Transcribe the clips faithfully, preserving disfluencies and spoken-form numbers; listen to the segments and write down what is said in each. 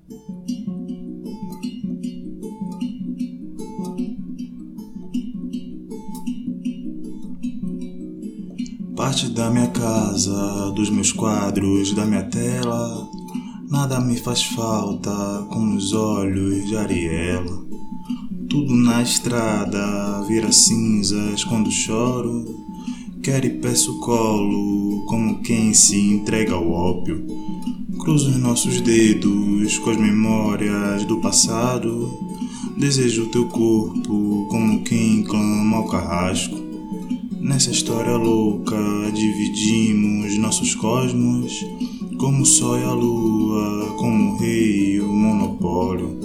Parte da minha casa, dos meus quadros, da minha tela, nada me faz falta como os olhos de Ariela. Tudo na estrada vira cinzas quando choro. Quero e peço colo como quem se entrega ao ópio. Cruzo os nossos dedos com as memórias do passado. Desejo teu corpo como quem clama ao carrasco. Nessa história louca dividimos nossos cosmos, como o sol e a lua, como o rei e o monopólio.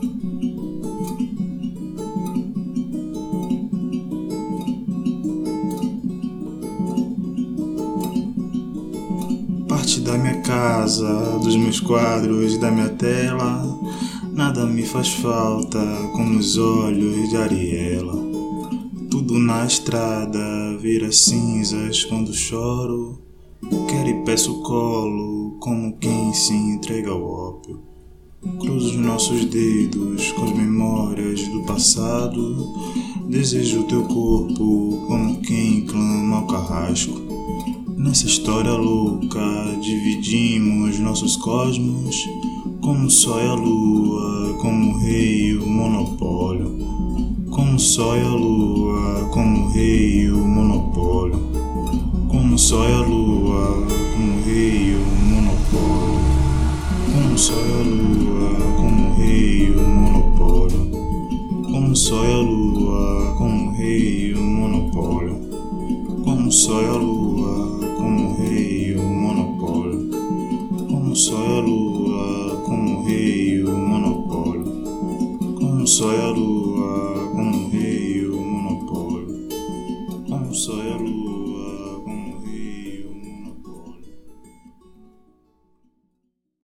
Parte da minha casa, dos meus quadros e da minha tela, nada me faz falta como os olhos de Ariela. Tudo na estrada vira cinzas quando choro. Quero e peço colo como quem se entrega ao ópio. Cruzo os nossos dedos com as memórias do passado. Desejo teu corpo como quem clama ao carrasco. Nessa história louca dividimos nossos cosmos, como o sol e a lua, como o rei e o monopólio. Como o sol e a lua, como o rei e o monopólio. Como o sol e a lua, como o rei e o monopólio. Como o sol e a lua, como o rei e o monopólio. Como o sol e a lua, como o rei e o monopólio. Como o sol e a lua, como o rei e o monopólio. Como o sol e a lua, como o rei e o monopólio. Como o sol e a lua.